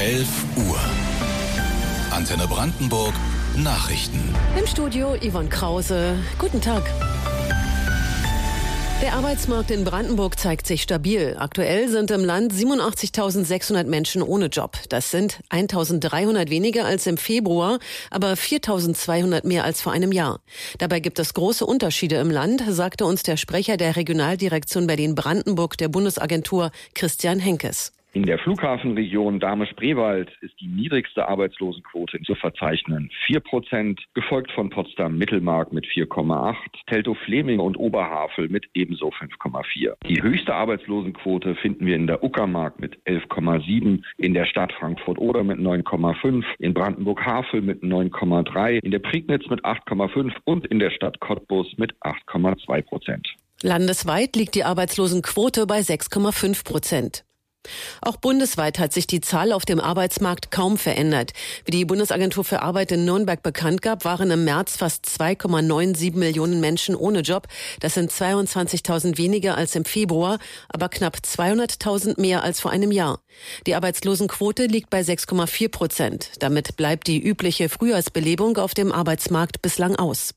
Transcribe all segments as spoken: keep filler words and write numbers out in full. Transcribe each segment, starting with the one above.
elf Uhr. Antenne Brandenburg Nachrichten. Im Studio Yvonne Krause. Guten Tag. Der Arbeitsmarkt in Brandenburg zeigt sich stabil. Aktuell sind im Land siebenundachtzigtausendsechshundert Menschen ohne Job. Das sind eintausenddreihundert weniger als im Februar, aber viertausendzweihundert mehr als vor einem Jahr. Dabei gibt es große Unterschiede im Land, sagte uns der Sprecher der Regionaldirektion Berlin-Brandenburg der Bundesagentur Christian Henkes. In der Flughafenregion Dahme-Spreewald ist die niedrigste Arbeitslosenquote zu verzeichnen, vier Prozent, gefolgt von Potsdam-Mittelmark mit vier Komma acht, Teltow-Fleming und Oberhavel mit ebenso fünf Komma vier. Die höchste Arbeitslosenquote finden wir in der Uckermark mit elf Komma sieben, in der Stadt Frankfurt-Oder mit neun Komma fünf, in Brandenburg-Havel mit neun Komma drei, in der Prignitz mit acht Komma fünf und in der Stadt Cottbus mit acht Komma zwei Prozent. Landesweit liegt die Arbeitslosenquote bei sechs Komma fünf Prozent. Auch bundesweit hat sich die Zahl auf dem Arbeitsmarkt kaum verändert. Wie die Bundesagentur für Arbeit in Nürnberg bekannt gab, waren im März fast zwei Komma siebenundneunzig Millionen Menschen ohne Job. Das sind zweiundzwanzigtausend weniger als im Februar, aber knapp zweihunderttausend mehr als vor einem Jahr. Die Arbeitslosenquote liegt bei sechs Komma vier Prozent. Damit bleibt die übliche Frühjahrsbelebung auf dem Arbeitsmarkt bislang aus.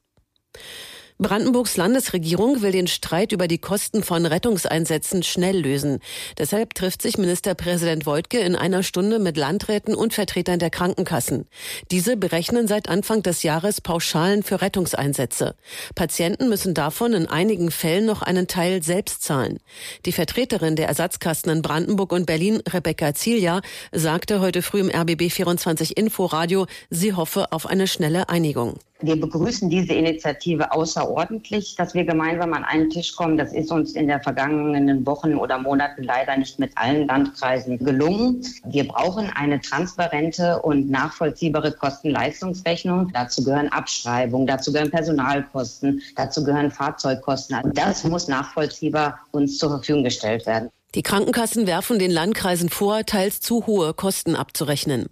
Brandenburgs Landesregierung will den Streit über die Kosten von Rettungseinsätzen schnell lösen. Deshalb trifft sich Ministerpräsident Woidke in einer Stunde mit Landräten und Vertretern der Krankenkassen. Diese berechnen seit Anfang des Jahres Pauschalen für Rettungseinsätze. Patienten müssen davon in einigen Fällen noch einen Teil selbst zahlen. Die Vertreterin der Ersatzkassen in Brandenburg und Berlin, Rebecca Zilja, sagte heute früh im R B B vierundzwanzig Inforadio, sie hoffe auf eine schnelle Einigung. Wir begrüßen diese Initiative außerordentlich, dass wir gemeinsam an einen Tisch kommen. Das ist uns in den vergangenen Wochen oder Monaten leider nicht mit allen Landkreisen gelungen. Wir brauchen eine transparente und nachvollziehbare Kosten-Leistungsrechnung. Dazu gehören Abschreibungen, dazu gehören Personalkosten, dazu gehören Fahrzeugkosten. Das muss nachvollziehbar uns zur Verfügung gestellt werden. Die Krankenkassen werfen den Landkreisen vor, teils zu hohe Kosten abzurechnen.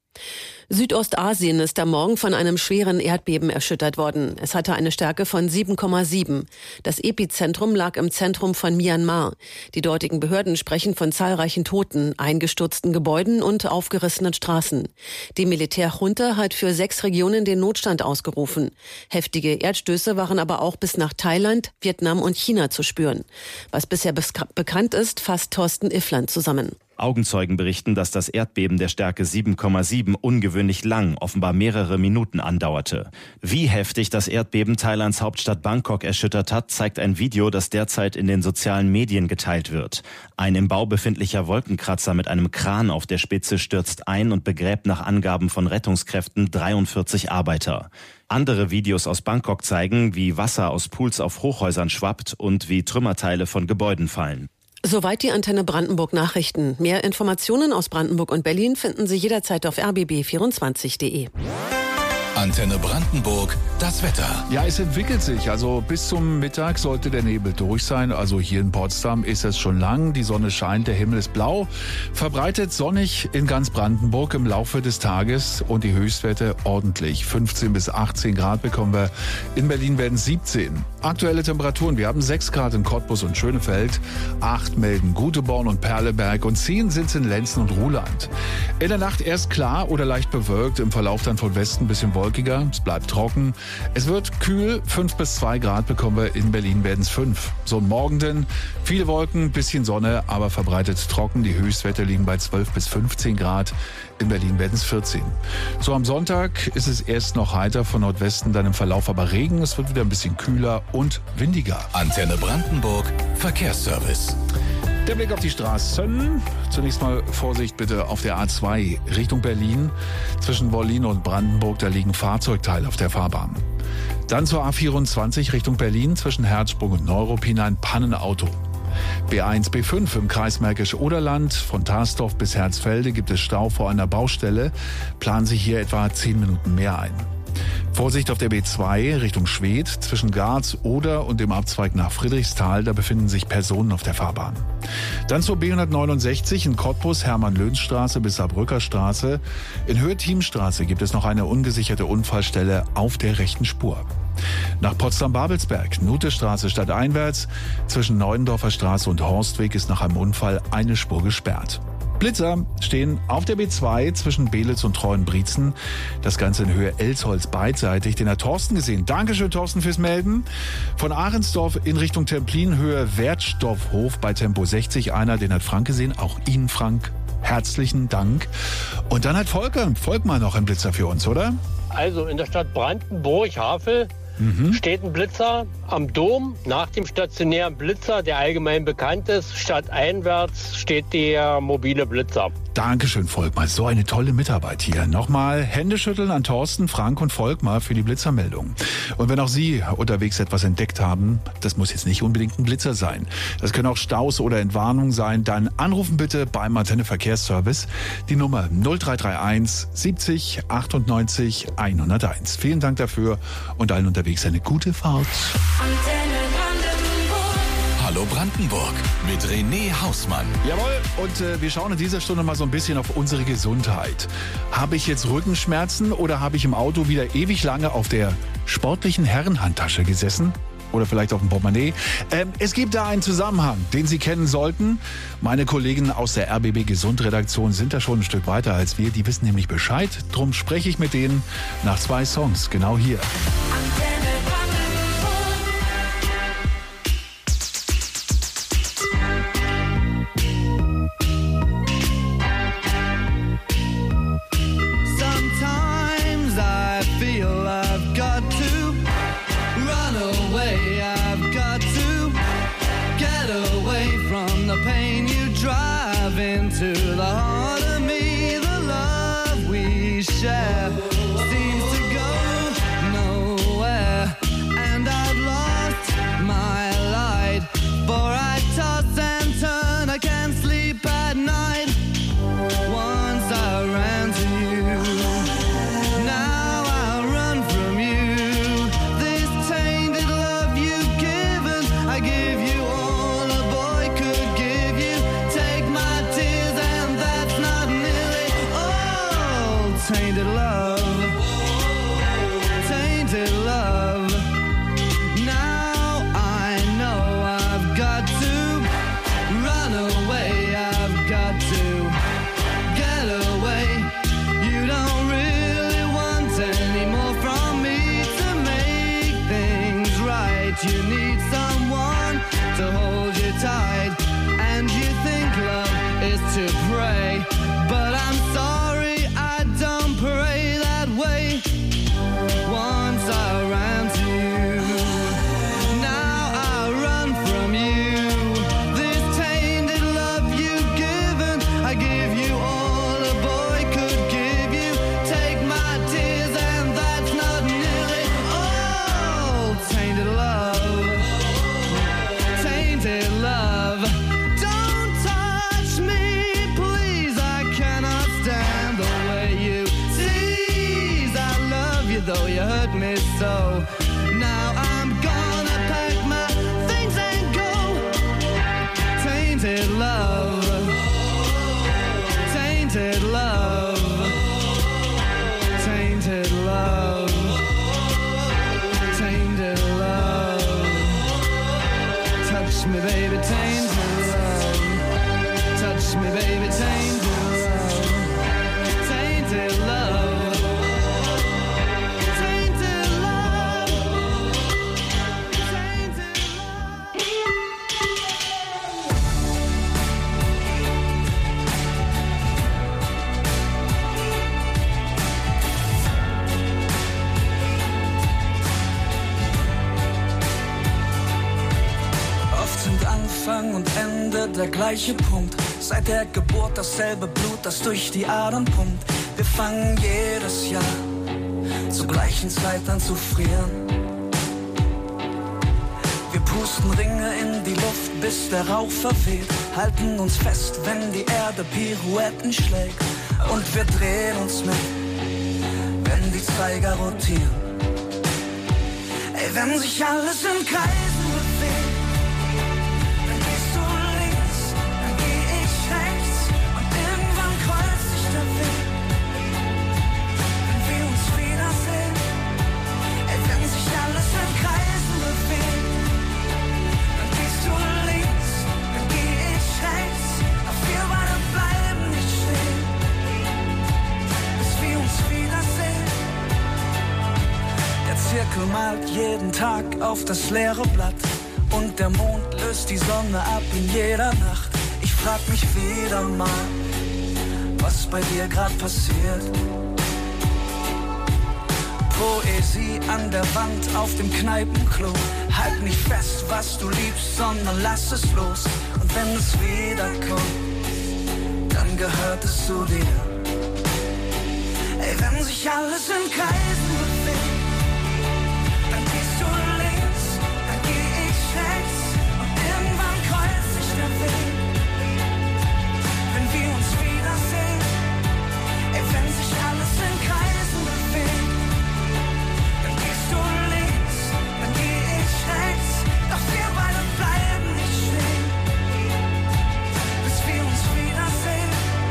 Südostasien ist am Morgen von einem schweren Erdbeben erschüttert worden. Es hatte eine Stärke von sieben Komma sieben. Das Epizentrum lag im Zentrum von Myanmar. Die dortigen Behörden sprechen von zahlreichen Toten, eingestürzten Gebäuden und aufgerissenen Straßen. Die Militärjunta hat für sechs Regionen den Notstand ausgerufen. Heftige Erdstöße waren aber auch bis nach Thailand, Vietnam und China zu spüren. Was bisher bekannt ist, fasst Thorsten Iffland zusammen. Augenzeugen berichten, dass das Erdbeben der Stärke sieben Komma sieben ungewöhnlich lang, offenbar mehrere Minuten andauerte. Wie heftig das Erdbeben Thailands Hauptstadt Bangkok erschüttert hat, zeigt ein Video, das derzeit in den sozialen Medien geteilt wird. Ein im Bau befindlicher Wolkenkratzer mit einem Kran auf der Spitze stürzt ein und begräbt nach Angaben von Rettungskräften dreiundvierzig Arbeiter. Andere Videos aus Bangkok zeigen, wie Wasser aus Pools auf Hochhäusern schwappt und wie Trümmerteile von Gebäuden fallen. Soweit die Antenne Brandenburg Nachrichten. Mehr Informationen aus Brandenburg und Berlin finden Sie jederzeit auf r b b vierundzwanzig punkt de. Antenne Brandenburg, das Wetter. Ja, es entwickelt sich. Also bis zum Mittag sollte der Nebel durch sein. Also hier in Potsdam ist es schon lang. Die Sonne scheint, der Himmel ist blau. Verbreitet sonnig in ganz Brandenburg im Laufe des Tages und die Höchstwerte ordentlich. fünfzehn bis achtzehn Grad bekommen wir. In Berlin werden siebzehn. Aktuelle Temperaturen. Wir haben sechs Grad in Cottbus und Schönefeld. acht melden Guteborn und Perleberg und zehn sind es in Lenzen und Ruhland. In der Nacht erst klar oder leicht bewölkt. Im Verlauf dann von Westen ein bisschen wolkiger. Es bleibt trocken. Es wird kühl, fünf bis zwei Grad bekommen wir. In Berlin werden es fünf. So morgen denn viele Wolken, bisschen Sonne, aber verbreitet trocken. Die Höchstwerte liegen bei zwölf bis fünfzehn Grad. In Berlin werden es vierzehn. So am Sonntag ist es erst noch heiter, von Nordwesten dann im Verlauf aber Regen. Es wird wieder ein bisschen kühler und windiger. Antenne Brandenburg, Verkehrsservice. Der Blick auf die Straßen. Zunächst mal Vorsicht bitte auf der A zwei Richtung Berlin. Zwischen Wollin und Brandenburg, da liegen Fahrzeugteile auf der Fahrbahn. Dann zur A vierundzwanzig Richtung Berlin. Zwischen Herzsprung und Neuruppin ein Pannenauto. B eins, B fünf im Kreis Märkisch-Oderland. Von Tarsdorf bis Herzfelde gibt es Stau vor einer Baustelle. Planen Sie hier etwa zehn Minuten mehr ein. Vorsicht auf der B zwei Richtung Schwedt. Zwischen Garz, Oder und dem Abzweig nach Friedrichsthal, da befinden sich Personen auf der Fahrbahn. Dann zur B hundertneunundsechzig in Cottbus, Hermann-Löns-Straße bis Saarbrücker Straße. In Höhe Thiemstraße gibt es noch eine ungesicherte Unfallstelle auf der rechten Spur. Nach Potsdam-Babelsberg, Nutestraße stadteinwärts. Zwischen Neuendorfer Straße und Horstweg ist nach einem Unfall eine Spur gesperrt. Blitzer stehen auf der B zwei zwischen Belitz und Treuenbrietzen. Das Ganze in Höhe Elsholz beidseitig. Den hat Thorsten gesehen. Dankeschön, Thorsten, fürs Melden. Von Ahrensdorf in Richtung Templin, Höhe Wertstoffhof bei Tempo sechzig. Einer, den hat Frank gesehen. Auch Ihnen, Frank, herzlichen Dank. Und dann hat Volker, Volkmar noch einen Blitzer für uns, oder? Also in der Stadt Brandenburg, Havel, mhm. steht ein Blitzer am Dom. Nach dem stationären Blitzer, der allgemein bekannt ist, stadteinwärts steht der mobile Blitzer. Dankeschön, Volkmar. So eine tolle Mitarbeit hier. Nochmal Händeschütteln an Thorsten, Frank und Volkmar für die Blitzermeldung. Und wenn auch Sie unterwegs etwas entdeckt haben, das muss jetzt nicht unbedingt ein Blitzer sein. Das können auch Staus oder Entwarnungen sein. Dann anrufen bitte beim Antenne Verkehrsservice. Die Nummer null drei drei eins siebzig achtundneunzig hunderteins. Vielen Dank dafür und allen unterwegs eine gute Fahrt. Antenne Brandenburg. Hallo Brandenburg mit René Hausmann. Jawohl, und äh, wir schauen in dieser Stunde mal so ein bisschen auf unsere Gesundheit. Habe ich jetzt Rückenschmerzen oder habe ich im Auto wieder ewig lange auf der sportlichen Herrenhandtasche gesessen? Oder vielleicht auf dem Portemonnaie. Ähm, es gibt da einen Zusammenhang, den Sie kennen sollten. Meine Kollegen aus der R B B Gesund-Redaktion sind da schon ein Stück weiter als wir. Die wissen nämlich Bescheid. Drum spreche ich mit denen nach zwei Songs. Genau hier. Der gleiche Punkt, seit der Geburt dasselbe Blut, das durch die Adern pumpt. Wir fangen jedes Jahr zur gleichen Zeit an zu frieren. Wir pusten Ringe in die Luft, bis der Rauch verweht, halten uns fest, wenn die Erde Pirouetten schlägt. Und wir drehen uns mit, wenn die Zeiger rotieren. Ey, wenn sich alles in Kreisen bewegt, bleiben Regen malt jeden Tag auf das leere Blatt und der Mond löst die Sonne ab in jeder Nacht. Ich frag mich wieder mal, was bei dir grad passiert. Poesie an der Wand auf dem Kneipenklo. Halt nicht fest, was du liebst, sondern lass es los. Und wenn es wiederkommt, dann gehört es zu dir. Ey, wenn sich alles in Kreisen bewegt, dann gehst du links, dann geh ich rechts und irgendwann kreuzt sich der Weg. Wenn wir uns wiedersehen, ey, wenn sich alles in Kreisen bewegt, dann gehst du links, dann geh ich rechts, doch wir beide bleiben nicht stehen, bis wir uns wiedersehen.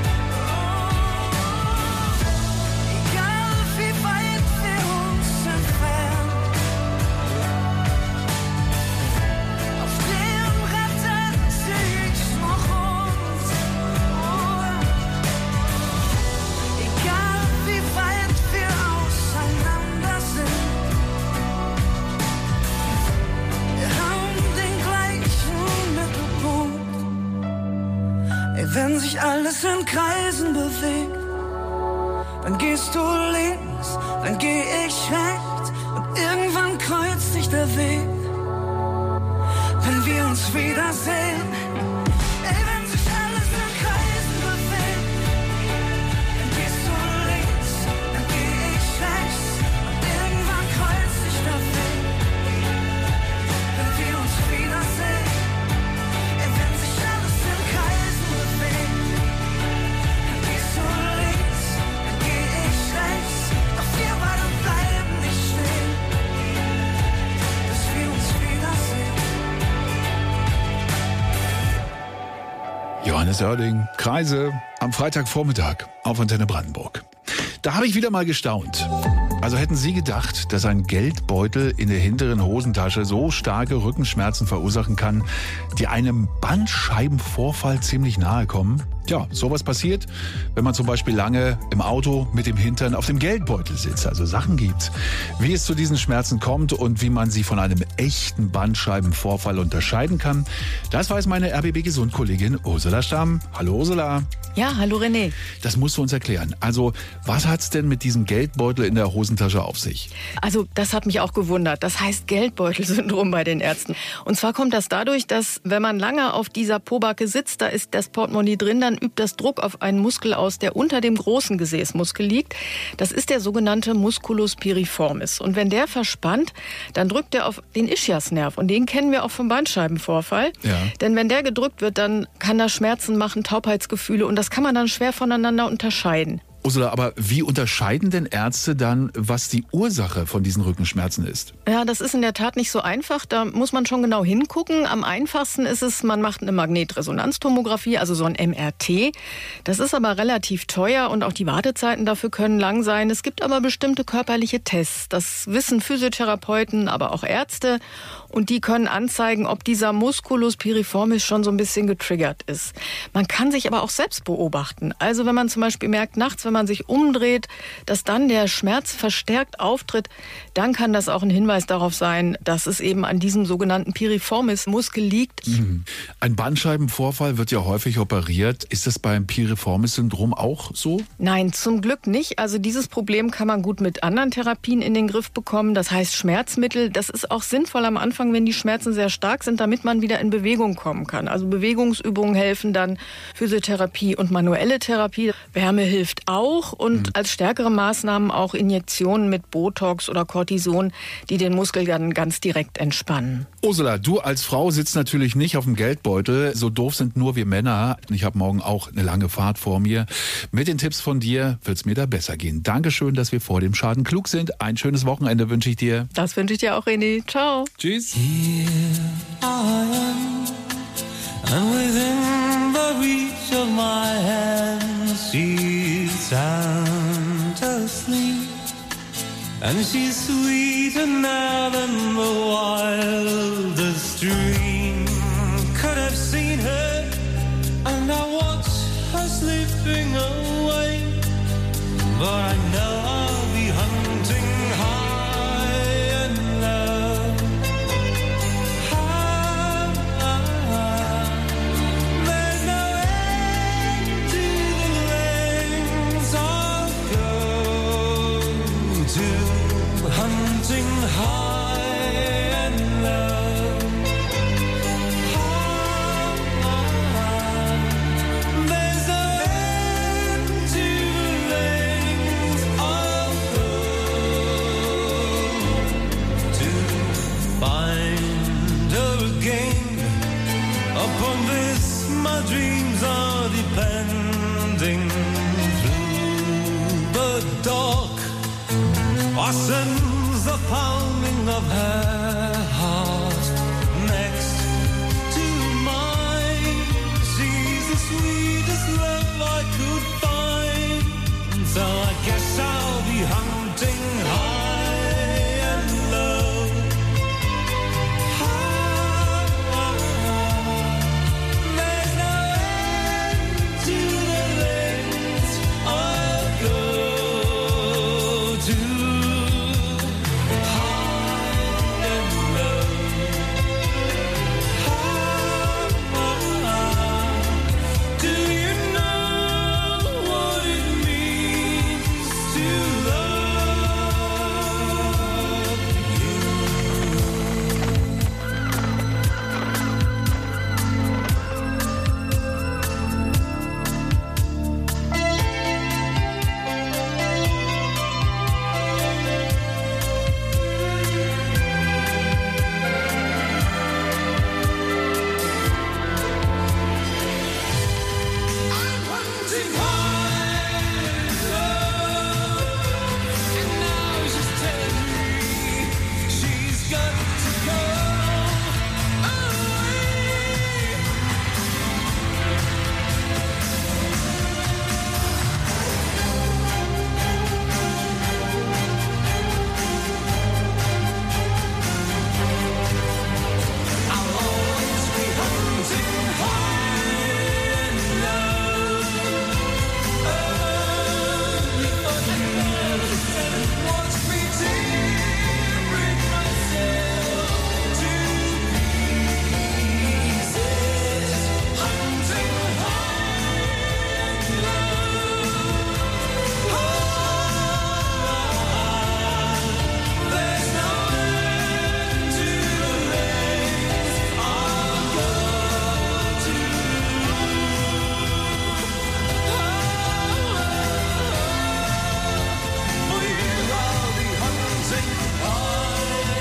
Wenn sich alles in Kreisen bewegt, dann gehst du links, dann geh ich rechts und irgendwann kreuzt sich der Weg. Wenn wir uns wiedersehen, ey, wenn sich alles in Kreisen bewegt, dann gehst du links, dann geh ich rechts und irgendwann kreuzt sich der Weg. Wenn wir uns wiedersehen, ey, wenn sich alles in Kreisen bewegt, dann gehst du links, dann geh ich rechts, doch wir beide bleiben nicht stehen, bis wir uns wiedersehen. Johannes Oerding, Kreise, am Freitagvormittag auf Antenne Brandenburg. Da habe ich wieder mal gestaunt. Also hätten Sie gedacht, dass ein Geldbeutel in der hinteren Hosentasche so starke Rückenschmerzen verursachen kann, die einem Bandscheibenvorfall ziemlich nahe kommen? Ja, sowas passiert, wenn man zum Beispiel lange im Auto mit dem Hintern auf dem Geldbeutel sitzt, also Sachen gibt. Wie es zu diesen Schmerzen kommt und wie man sie von einem echten Bandscheibenvorfall unterscheiden kann, das weiß meine R B B-Gesund-Kollegin Ursula Stamm. Hallo Ursula. Ja, hallo René. Das musst du uns erklären. Also, was hat's denn mit diesem Geldbeutel in der Hosentasche auf sich? Also, das hat mich auch gewundert. Das heißt Geldbeutelsyndrom bei den Ärzten. Und zwar kommt das dadurch, dass, wenn man lange auf dieser Pobacke sitzt, da ist das Portemonnaie drin, dann übt das Druck auf einen Muskel aus, der unter dem großen Gesäßmuskel liegt. Das ist der sogenannte Musculus piriformis. Und wenn der verspannt, dann drückt er auf den Ischiasnerv. Und den kennen wir auch vom Bandscheibenvorfall. Ja. Denn wenn der gedrückt wird, dann kann er Schmerzen machen, Taubheitsgefühle. Und das kann man dann schwer voneinander unterscheiden. Ursula, aber wie unterscheiden denn Ärzte dann, was die Ursache von diesen Rückenschmerzen ist? Ja, das ist in der Tat nicht so einfach. Da muss man schon genau hingucken. Am einfachsten ist es, man macht eine Magnetresonanztomographie, also so ein M R T. Das ist aber relativ teuer und auch die Wartezeiten dafür können lang sein. Es gibt aber bestimmte körperliche Tests. Das wissen Physiotherapeuten, aber auch Ärzte. Und die können anzeigen, ob dieser Musculus piriformis schon so ein bisschen getriggert ist. Man kann sich aber auch selbst beobachten. Also wenn man zum Beispiel merkt, nachts, wenn man sich umdreht, dass dann der Schmerz verstärkt auftritt, dann kann das auch ein Hinweis darauf sein, dass es eben an diesem sogenannten Piriformis-Muskel liegt. Mhm. Ein Bandscheibenvorfall wird ja häufig operiert. Ist das beim Piriformis-Syndrom auch so? Nein, zum Glück nicht. Also dieses Problem kann man gut mit anderen Therapien in den Griff bekommen. Das heißt Schmerzmittel. Das ist auch sinnvoll am Anfang, wenn die Schmerzen sehr stark sind, damit man wieder in Bewegung kommen kann. Also Bewegungsübungen helfen dann, Physiotherapie und manuelle Therapie. Wärme hilft auch und mhm. als stärkere Maßnahmen auch Injektionen mit Botox oder Cortison, die den Muskel dann ganz direkt entspannen. Ursula, du als Frau sitzt natürlich nicht auf dem Geldbeutel. So doof sind nur wir Männer. Ich habe morgen auch eine lange Fahrt vor mir. Mit den Tipps von dir wird es mir da besser gehen. Dankeschön, dass wir vor dem Schaden klug sind. Ein schönes Wochenende wünsche ich dir. Das wünsche ich dir auch, René. Ciao. Tschüss. Here I am, and within the reach of my hand, she's sound asleep, and she's sweeter now than the wildest dream could have seen her, and I watch her slipping away, but I know I'll be hunting high and dog, or sends the pounding of her heart next to mine. She's the sweetest love I could find, so I guess I'll be hunting high and low. High, there's no end to the lengths I'll go to. High and low. High, do you know what it means to love you? I'm hunting high and low, and now she's telling me she's got to go away. I'll always be hunting high and low, only for you. Watch me tearing myself to pieces, hunting high and low. There's no end to the lengths I'll go to. For you I'll be hunting high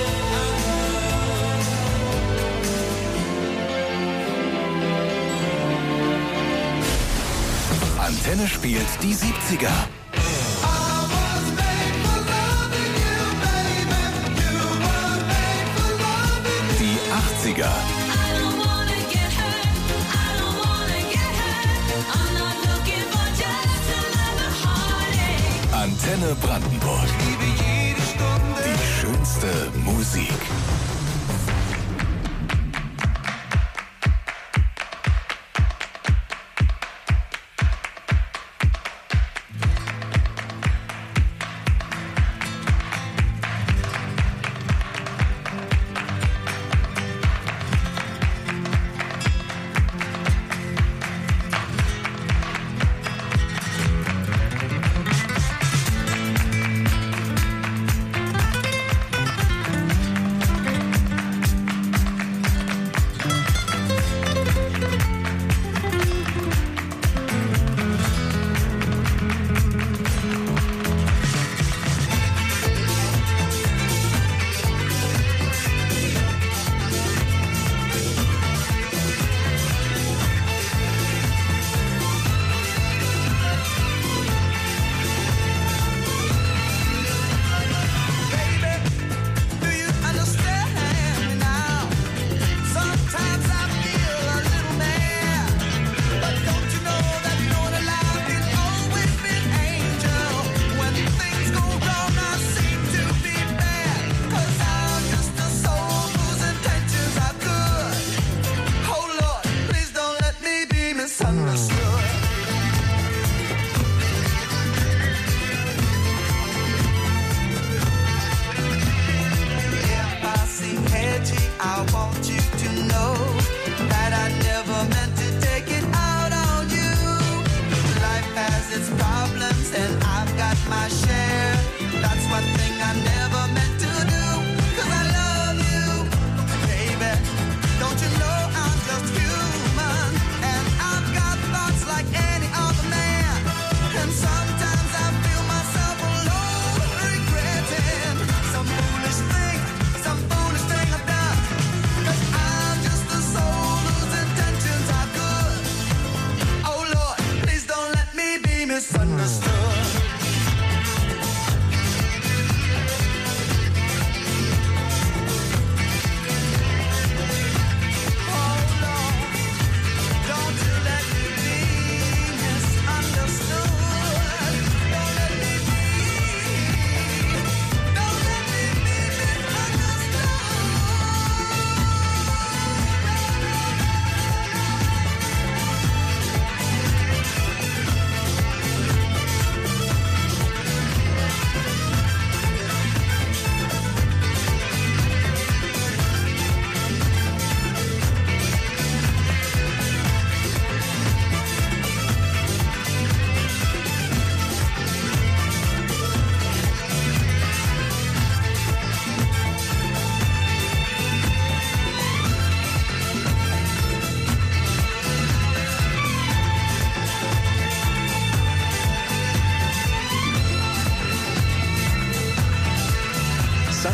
and low. Antenne spielt die siebziger. Die achtziger. Antenne Brandenburg. Die schönste Musik.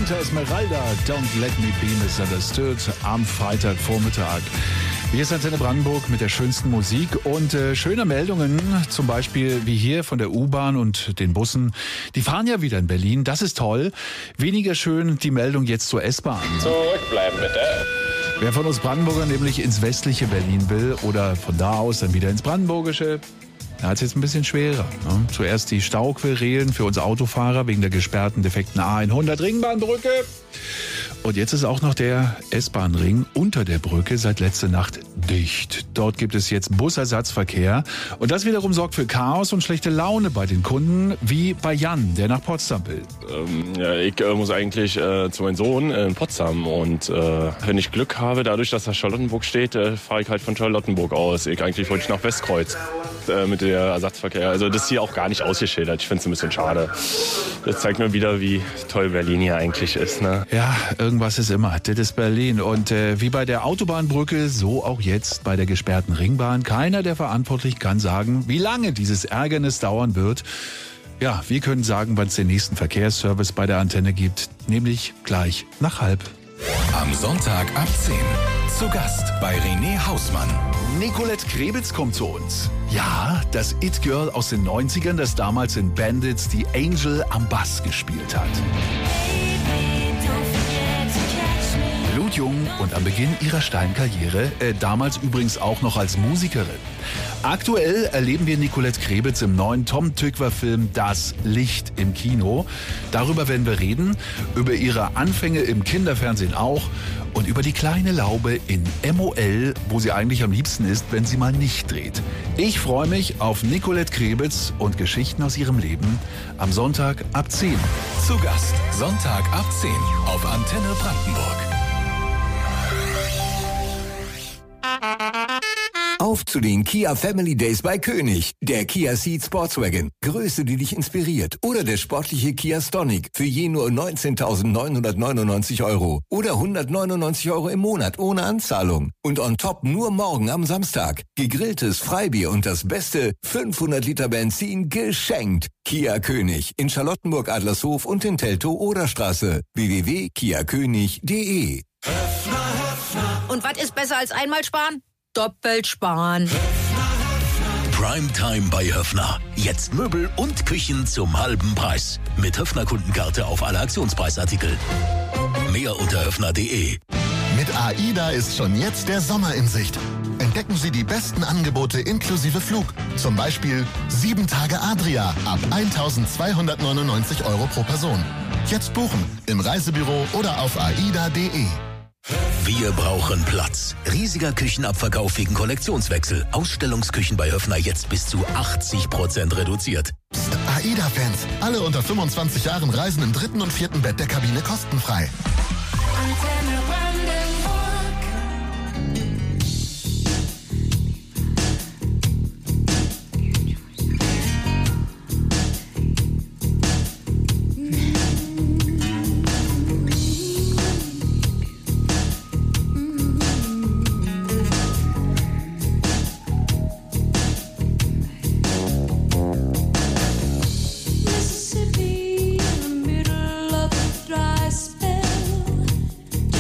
Santa Esmeralda, Don't Let Me Be Misunderstood am Freitagvormittag. Hier ist Antenne Brandenburg mit der schönsten Musik und äh, schöne Meldungen, zum Beispiel wie hier von der U-Bahn und den Bussen. Die fahren ja wieder in Berlin, das ist toll. Weniger schön die Meldung jetzt zur S-Bahn. Zurückbleiben bitte. Wer von uns Brandenburger nämlich ins westliche Berlin will oder von da aus dann wieder ins brandenburgische, da hat es jetzt ein bisschen schwerer. Ne? Zuerst die Stauquerelen für uns Autofahrer wegen der gesperrten defekten A hundert Ringbahnbrücke. Und jetzt ist auch noch der S-Bahn-Ring unter der Brücke seit letzter Nacht dicht. Dort gibt es jetzt Busersatzverkehr. Und das wiederum sorgt für Chaos und schlechte Laune bei den Kunden, wie bei Jan, der nach Potsdam will. Ähm, ja, ich äh, muss eigentlich äh, zu meinem Sohn in Potsdam. Und äh, wenn ich Glück habe, dadurch, dass da Charlottenburg steht, äh, fahre ich halt von Charlottenburg aus. Ich eigentlich wollte ich nach Westkreuz äh, mit der Ersatzverkehr. Also das ist hier auch gar nicht ausgeschildert. Ich finde es ein bisschen schade. Das zeigt mir wieder, wie toll Berlin hier eigentlich ist. Ne? Ja, irgendwas ist immer. Das ist Berlin. Und äh, wie bei der Autobahnbrücke, so auch jetzt bei der gesperrten Ringbahn. Keiner der Verantwortlichen kann sagen, wie lange dieses Ärgernis dauern wird. Ja, wir können sagen, wann es den nächsten Verkehrsservice bei der Antenne gibt. Nämlich gleich nach halb. Am Sonntag ab zehn. Zu Gast bei René Hausmann. Nicolette Krebitz kommt zu uns. Ja, das It-Girl aus den neunzigern, das damals in Bandits die Angel am Bass gespielt hat. Blutjung und am Beginn ihrer steilen Karriere, äh, damals übrigens auch noch als Musikerin. Aktuell erleben wir Nicolette Krebitz im neuen Tom Tykwer-Film Das Licht im Kino. Darüber werden wir reden, über ihre Anfänge im Kinderfernsehen auch und über die kleine Laube in M O L, wo sie eigentlich am liebsten ist, wenn sie mal nicht dreht. Ich freue mich auf Nicolette Krebitz und Geschichten aus ihrem Leben am Sonntag ab zehn. Zu Gast Sonntag ab zehn auf Antenne Brandenburg. Auf zu den Kia Family Days bei König. Der Kia Ceed Sportswagen. Größe, die dich inspiriert. Oder der sportliche Kia Stonic. Für je nur neunzehntausendneunhundertneunundneunzig Euro. Oder hundertneunundneunzig Euro im Monat ohne Anzahlung. Und on top nur morgen am Samstag. Gegrilltes Freibier und das Beste fünfhundert Liter Benzin geschenkt. Kia König. In Charlottenburg Adlershof und in Teltow-Oderstraße. w w w punkt kia könig punkt de. Und was ist besser als einmal sparen? Doppelt sparen. Primetime bei Höffner. Jetzt Möbel und Küchen zum halben Preis. Mit Höffner-Kundenkarte auf alle Aktionspreisartikel. Mehr unter höffner punkt de. Mit AIDA ist schon jetzt der Sommer in Sicht. Entdecken Sie die besten Angebote inklusive Flug. Zum Beispiel sieben Tage Adria ab eintausendzweihundertneunundneunzig Euro pro Person. Jetzt buchen im Reisebüro oder auf aida punkt de. Wir brauchen Platz. Riesiger Küchenabverkauf wegen Kollektionswechsel. Ausstellungsküchen bei Höffner jetzt bis zu achtzig Prozent reduziert. Psst, AIDA-Fans, alle unter fünfundzwanzig Jahren reisen im dritten und vierten Bett der Kabine kostenfrei. Antenne Brandenburg. Mississippi in the middle of a dry spell.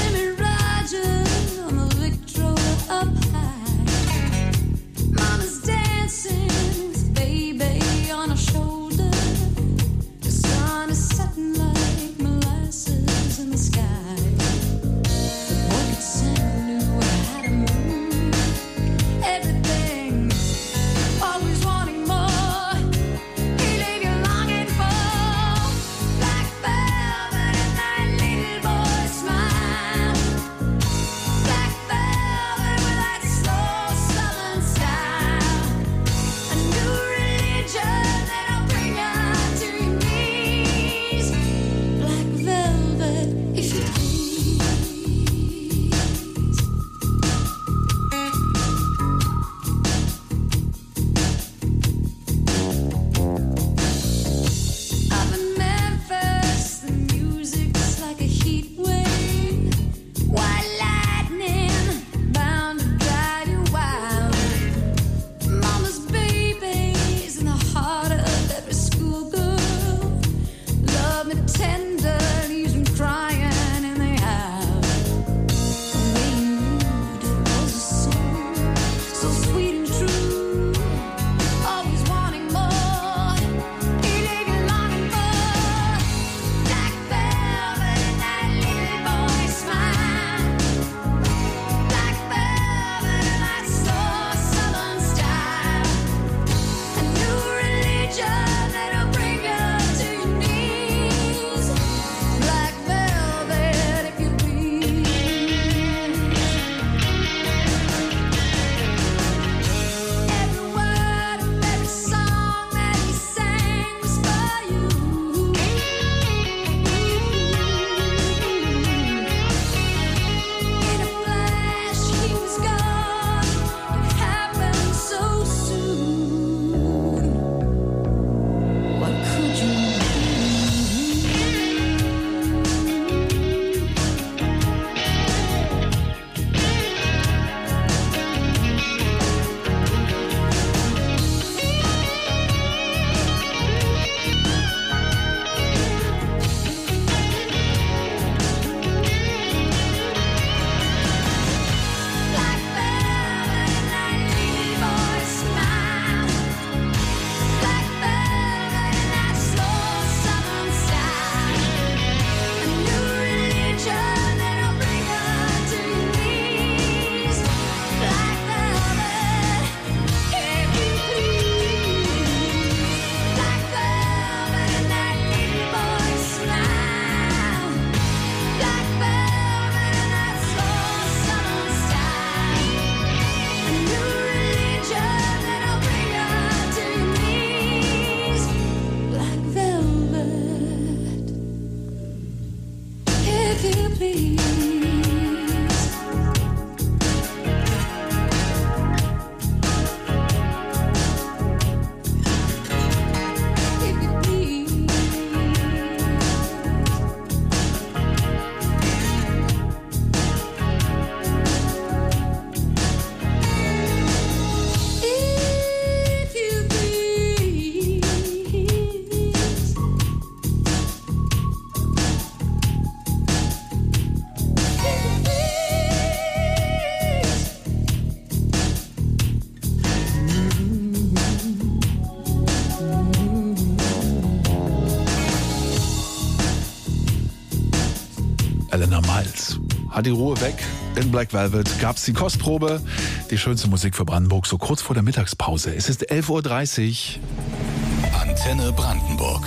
Helena Miles. Hat die Ruhe weg. In Black Velvet gab's die Kostprobe. Die schönste Musik für Brandenburg, so kurz vor der Mittagspause. Es ist elf Uhr dreißig. Antenne Brandenburg.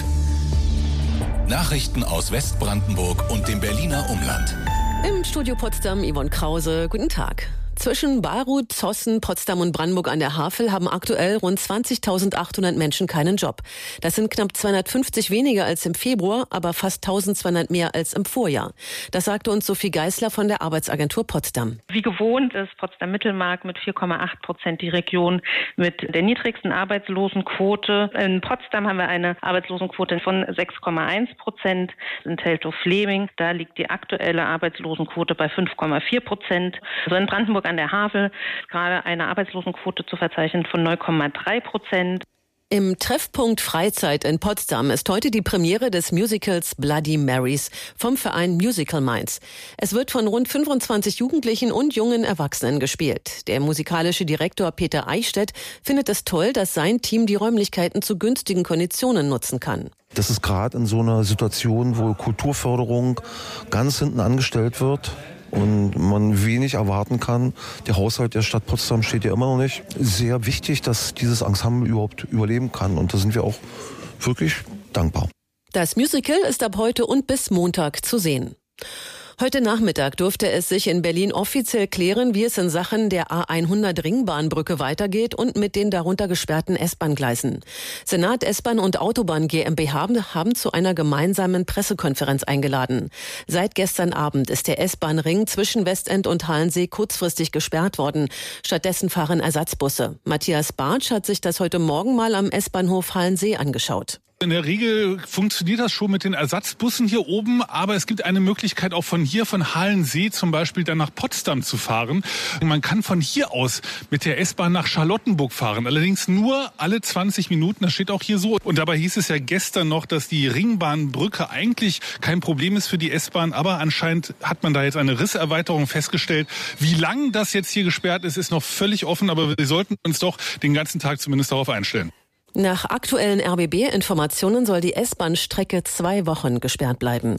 Nachrichten aus Westbrandenburg und dem Berliner Umland. Im Studio Potsdam Yvonne Krause. Guten Tag. Zwischen Bayreuth, Zossen, Potsdam und Brandenburg an der Havel haben aktuell rund zwanzigtausendachthundert Menschen keinen Job. Das sind knapp zweihundertfünfzig weniger als im Februar, aber fast eintausendzweihundert mehr als im Vorjahr. Das sagte uns Sophie Geisler von der Arbeitsagentur Potsdam. Wie gewohnt ist Potsdam-Mittelmark mit vier Komma acht Prozent die Region mit der niedrigsten Arbeitslosenquote. In Potsdam haben wir eine Arbeitslosenquote von sechs Komma eins Prozent. In Teltow-Fleming, da liegt die aktuelle Arbeitslosenquote bei fünf Komma vier Prozent. Also in Brandenburg an der Havel ist gerade eine Arbeitslosenquote zu verzeichnen von neun Komma drei Prozent. Im Treffpunkt Freizeit in Potsdam ist heute die Premiere des Musicals Bloody Marys vom Verein Musical Minds. Es wird von rund fünfundzwanzig Jugendlichen und jungen Erwachsenen gespielt. Der musikalische Direktor Peter Eichstädt findet es toll, dass sein Team die Räumlichkeiten zu günstigen Konditionen nutzen kann. Das ist gerade in so einer Situation, wo Kulturförderung ganz hinten angestellt wird und man wenig erwarten kann. Der Haushalt der Stadt Potsdam steht ja immer noch nicht. Sehr wichtig, dass dieses Ensemble überhaupt überleben kann. Und da sind wir auch wirklich dankbar. Das Musical ist ab heute und bis Montag zu sehen. Heute Nachmittag durfte es sich in Berlin offiziell klären, wie es in Sachen der A hundert Ringbahnbrücke weitergeht und mit den darunter gesperrten S-Bahn-Gleisen. Senat, S-Bahn und Autobahn GmbH haben zu einer gemeinsamen Pressekonferenz eingeladen. Seit gestern Abend ist der S-Bahn-Ring zwischen Westend und Halensee kurzfristig gesperrt worden. Stattdessen fahren Ersatzbusse. Matthias Bartsch hat sich das heute Morgen mal am S-Bahnhof Halensee angeschaut. In der Regel funktioniert das schon mit den Ersatzbussen hier oben, aber es gibt eine Möglichkeit auch von hier, von Halensee zum Beispiel, dann nach Potsdam zu fahren. Man kann von hier aus mit der S-Bahn nach Charlottenburg fahren, allerdings nur alle zwanzig Minuten, das steht auch hier so. Und dabei hieß es ja gestern noch, dass die Ringbahnbrücke eigentlich kein Problem ist für die S-Bahn, aber anscheinend hat man da jetzt eine Risserweiterung festgestellt. Wie lang das jetzt hier gesperrt ist, ist noch völlig offen, aber wir sollten uns doch den ganzen Tag zumindest darauf einstellen. Nach aktuellen R B B-Informationen soll die S-Bahn-Strecke zwei Wochen gesperrt bleiben.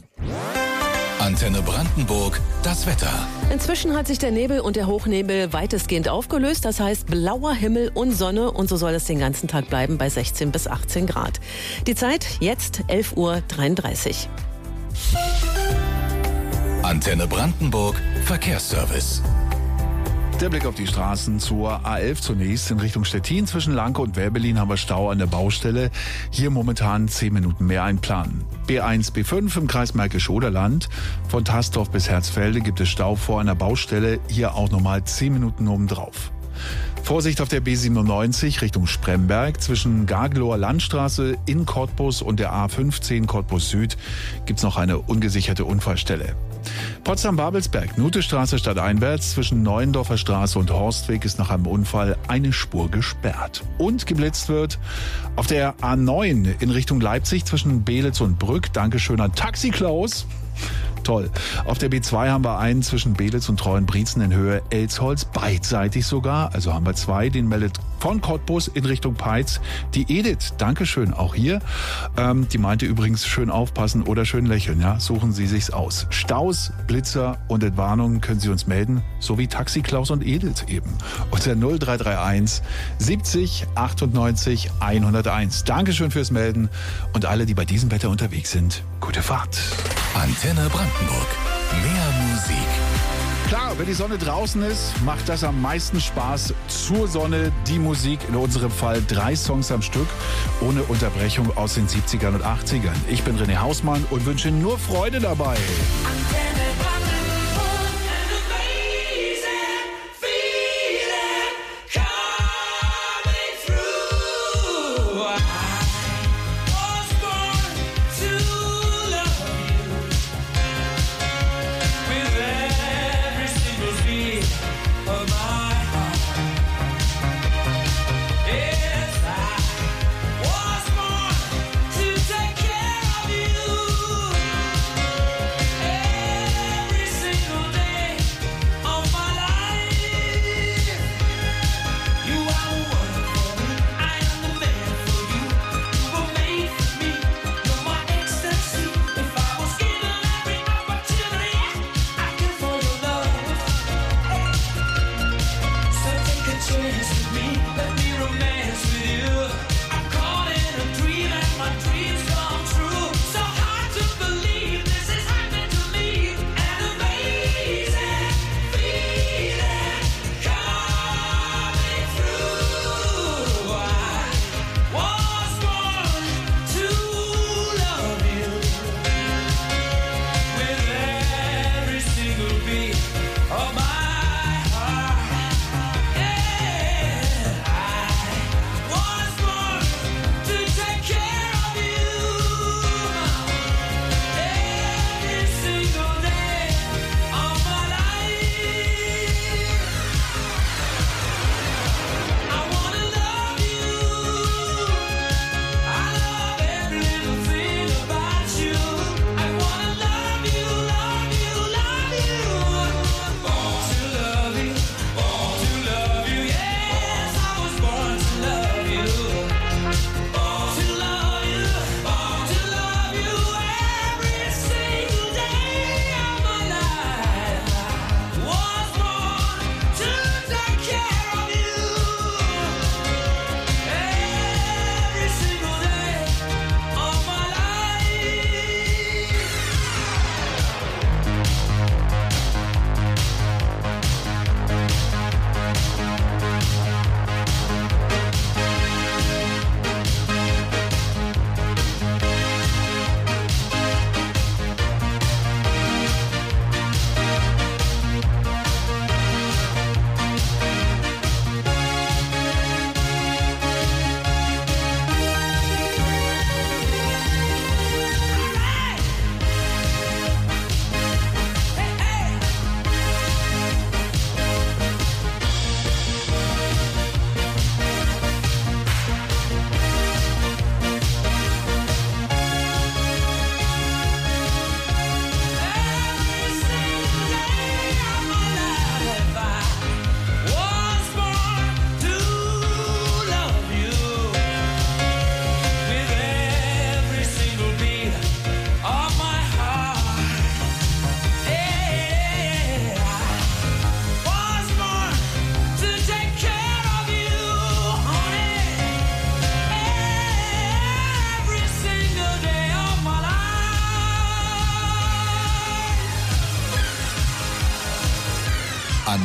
Antenne Brandenburg, das Wetter. Inzwischen hat sich der Nebel und der Hochnebel weitestgehend aufgelöst. Das heißt blauer Himmel und Sonne und so soll es den ganzen Tag bleiben bei sechzehn bis achtzehn Grad. Die Zeit jetzt elf Uhr dreiunddreißig. Antenne Brandenburg, Verkehrsservice. Der Blick auf die Straßen zur A elf zunächst in Richtung Stettin. Zwischen Lanke und Welberlin haben wir Stau an der Baustelle. Hier momentan zehn Minuten mehr einplanen. B eins, B fünf im Kreis Märkisch-Oderland. Von Tastorf bis Herzfelde gibt es Stau vor einer Baustelle. Hier auch nochmal zehn Minuten obendrauf. Vorsicht auf der B siebenundneunzig Richtung Spremberg. Zwischen Gargelower Landstraße in Cottbus und der A fünfzehn Cottbus Süd gibt's noch eine ungesicherte Unfallstelle. Potsdam-Babelsberg, Nutestraße stadteinwärts zwischen Neuendorfer Straße und Horstweg ist nach einem Unfall eine Spur gesperrt. Und geblitzt wird auf der A neun in Richtung Leipzig zwischen Beelitz und Brück. Dankeschön an Taxi Klaus. Toll. Auf der B zwei haben wir einen zwischen Beelitz und Treuenbrietzen in Höhe Elsholz, beidseitig sogar. Also haben wir zwei, den meldet von Cottbus in Richtung Peitz die Edith. Dankeschön, auch hier. Ähm, die meinte übrigens schön aufpassen oder schön lächeln. Ja, suchen Sie sich's aus. Staus, Blitzer und Entwarnungen können Sie uns melden, so wie Taxi Klaus und Edith eben. Unter null drei drei eins siebzig achtundneunzig hunderteins. Dankeschön fürs Melden und alle, die bei diesem Wetter unterwegs sind, gute Fahrt. Antenne Brandenburg. Mehr Musik. Klar, wenn die Sonne draußen ist, macht das am meisten Spaß. Zur Sonne die Musik, in unserem Fall drei Songs am Stück, ohne Unterbrechung aus den siebzigern und achtzigern. Ich bin René Hausmann und wünsche nur Freude dabei. Take care of you.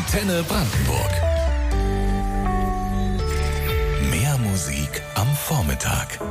Antenne Brandenburg. Mehr Musik am Vormittag.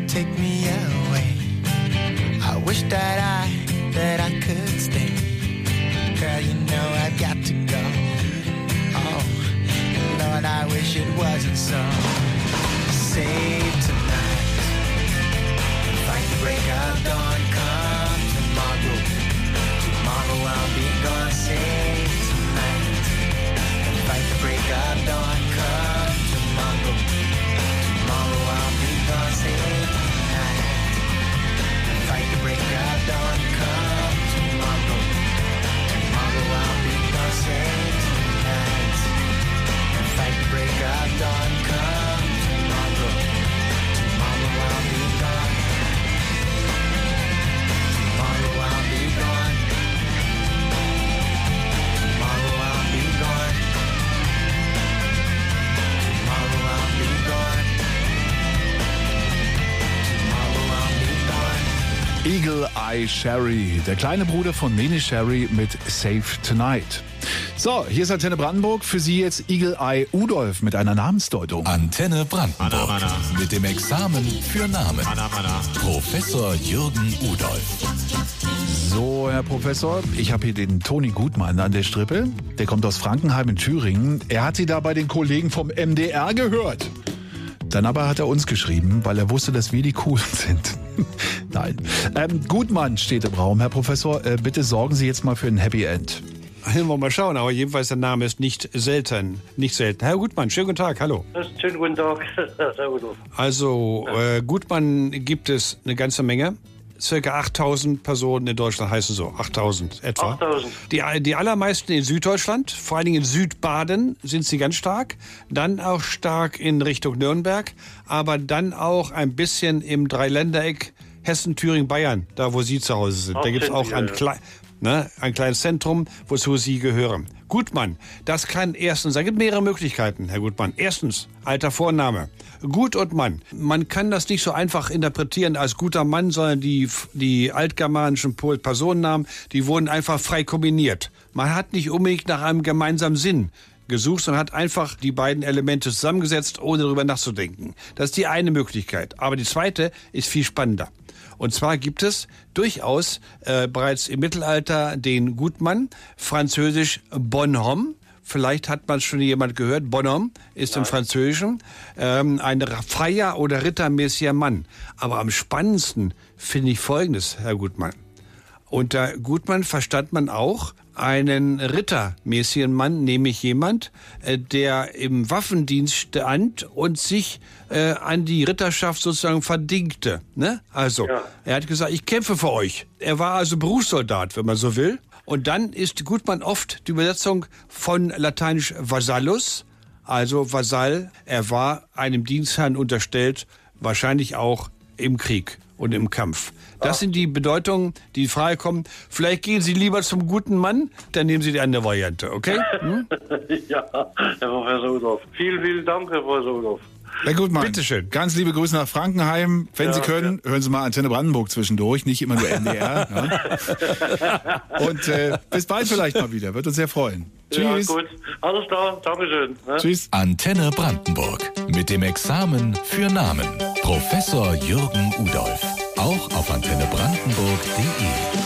take me away. I wish that I, that I could stay. Girl, you know I've got to go. Oh, Lord, I wish it wasn't so. Save tonight. Fight the break of dawn, come tomorrow. Tomorrow I'll be gone. Save tonight. Fight the break of dawn, come tomorrow. Tomorrow I'll be gone. Save tonight. Fight the break of dawn, come tomorrow. Tomorrow I'll be gone. Save tonight. Fight the break of dawn, come tomorrow. Tomorrow I'll be gone. Tomorrow I'll be gone. Tomorrow I'll be gone. Tomorrow I'll be gone. Tomorrow I'll be gone. Eagle Eye Cherry, der kleine Bruder von Nene Cherry mit Save Tonight. So, hier ist Antenne Brandenburg. Für Sie jetzt Eagle Eye Udolf mit einer Namensdeutung. Antenne Brandenburg. Mana, mana. Mit dem Examen für Namen. Mana, mana. Professor Jürgen Udolf. So, Herr Professor, ich habe hier den Toni Gutmann an der Strippe. Der kommt aus Frankenheim in Thüringen. Er hat Sie da bei den Kollegen vom M D R gehört. Dann aber hat er uns geschrieben, weil er wusste, dass wir die Coolen sind. Nein. Ähm, Gutmann steht im Raum. Herr Professor, äh, bitte sorgen Sie jetzt mal für ein Happy End. Wollen wir mal schauen, aber jedenfalls der Name ist nicht selten. Nicht selten. Herr Gutmann, schönen guten Tag, hallo. Schönen guten Tag. Also, äh, Gutmann gibt es eine ganze Menge. Circa achttausend Personen in Deutschland heißen so. achttausend etwa. achttausend. Die, die allermeisten in Süddeutschland, vor allen Dingen in Südbaden sind sie ganz stark. Dann auch stark in Richtung Nürnberg. Aber dann auch ein bisschen im Dreiländereck Hessen, Thüringen, Bayern. Da, wo Sie zu Hause sind. Auch da gibt es auch ein, Kle ne, ein kleines Zentrum, wozu Sie gehören. Gutmann, das kann erstens, da gibt mehrere Möglichkeiten, Herr Gutmann. Erstens, alter Vorname. Gut und Mann. Man kann das nicht so einfach interpretieren als guter Mann, sondern die, die altgermanischen Personennamen, die wurden einfach frei kombiniert. Man hat nicht unbedingt nach einem gemeinsamen Sinn gesucht, sondern hat einfach die beiden Elemente zusammengesetzt, ohne darüber nachzudenken. Das ist die eine Möglichkeit. Aber die zweite ist viel spannender. Und zwar gibt es durchaus äh, bereits im Mittelalter den Gutmann, französisch Bonhomme. Vielleicht hat man schon jemand gehört. Bonhomme ist Nein. im Französischen ähm, ein freier oder rittermäßiger Mann. Aber am spannendsten finde ich Folgendes, Herr Gutmann. Unter Gutmann verstand man auch einen rittermäßigen Mann, nämlich jemand, äh, der im Waffendienst stand und sich äh, an die Ritterschaft sozusagen verdingte. Ne? Also, ja. Er hat gesagt, ich kämpfe für euch. Er war also Berufssoldat, wenn man so will. Und dann ist Gutmann oft die Übersetzung von lateinisch Vasallus, also Vasall. Er war einem Dienstherrn unterstellt, wahrscheinlich auch im Krieg und im Kampf. Das Ach. sind die Bedeutungen, die in Frage kommen. Vielleicht gehen Sie lieber zum guten Mann, dann nehmen Sie die andere Variante, okay? Hm? Ja, Herr Professor Udolf. Vielen, vielen Dank, Herr Professor Udolf. Herr Gutmann, bitteschön. Ganz liebe Grüße nach Frankenheim. Wenn ja, Sie können, ja. hören Sie mal Antenne Brandenburg zwischendurch, nicht immer nur M D R. Ja. Und äh, bis bald vielleicht mal wieder. Wird uns sehr freuen. Tschüss. Ja, gut. Alles klar. Dankeschön. Ne? Tschüss. Antenne Brandenburg. Mit dem Examen für Namen. Professor Jürgen Udolf. Auch auf antenne brandenburg punkt de.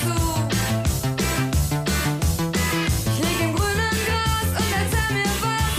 Ich lieg im grünen Gras und erzähl mir was.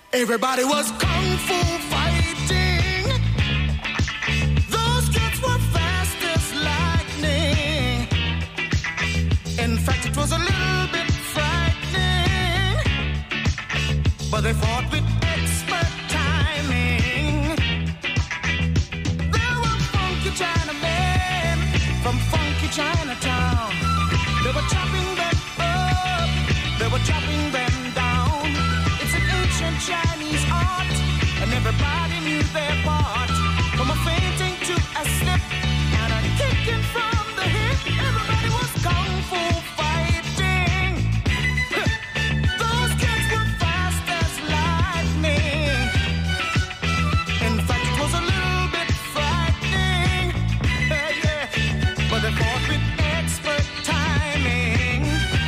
Everybody was kung fu fighting. Those kids were fast as lightning. In fact, it was a little bit frightening, but they fought with expert timing. There were funky Chinamen from funky Chinatown. They were chopping them up, they were chopping them down. It's an ancient Chinese art, and everybody knew their part. From a fainting to a slip, and a kicking from the hip. Everybody was kung fu fighting. Those kids were fast as lightning. In fact, it was a little bit frightening. Yeah, yeah. But they fought with expert timing.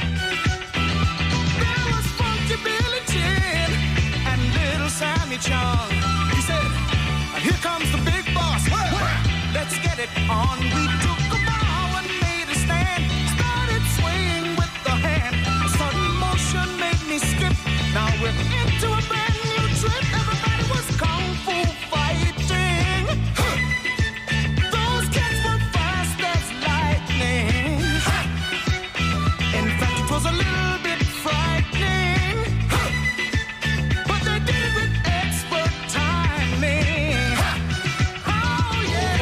There was funky Billy Chin and little Sammy Chung. He said, here comes the big boss. Let's get it on. We took a bow and made a stand. Started swaying with the hand. A sudden motion made me skip. Now we're into a brand new trip. Everybody was kung fu fighting. Those kids were fast as lightning. In fact, it was a little bit frightening, but they did it with expert timing. Oh yeah.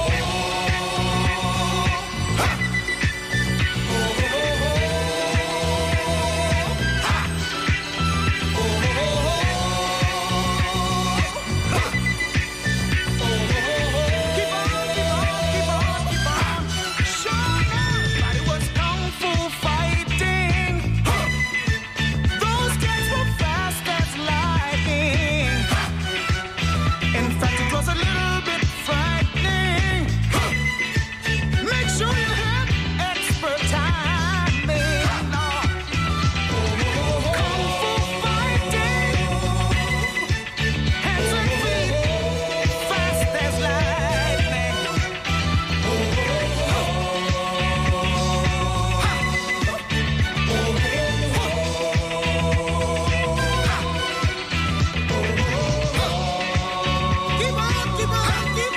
Keep on, keep on, keep on, keep on. Sure, everybody was kung fu fighting. Those kids were fast as lightning. In fact, it was a little bit frightening. Make sure you have expert timing. Kung fu fighting. Hands and feet, fast as lightning. Keep on, keep on, keep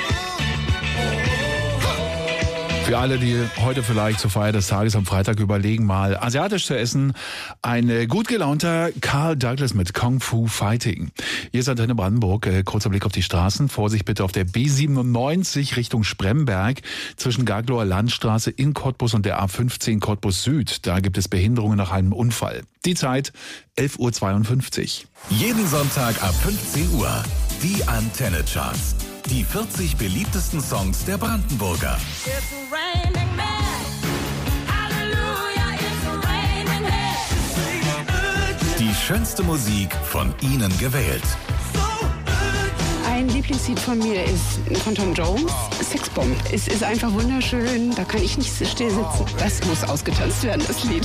on. Für alle, die heute vielleicht zur Feier des Tages am Freitag überlegen, mal asiatisch zu essen, ein äh, gut gelaunter Carl Douglas mit Kung Fu Fighting. Hier ist Antenne Brandenburg. Äh, kurzer Blick auf die Straßen. Vorsicht bitte auf der B siebenundneunzig Richtung Spremberg zwischen Gagloer Landstraße in Cottbus und der A fünfzehn Cottbus Süd. Da gibt es Behinderungen nach einem Unfall. Die Zeit elf Uhr zweiundfünfzig. Jeden Sonntag ab fünfzehn Uhr. Die Antenne Charts. Die vierzig beliebtesten Songs der Brandenburger. It's raining men. Hallelujah, it's raining men. Die schönste Musik von Ihnen gewählt. Ein Lieblingslied von mir ist von Tom Jones, Sexbomb. Es ist einfach wunderschön, da kann ich nicht still sitzen. Das muss ausgetanzt werden, das Lied.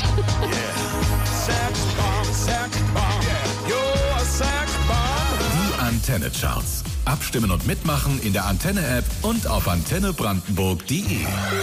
Die Antenne Charts. Abstimmen und mitmachen in der Antenne-App und auf antenne brandenburg punkt de.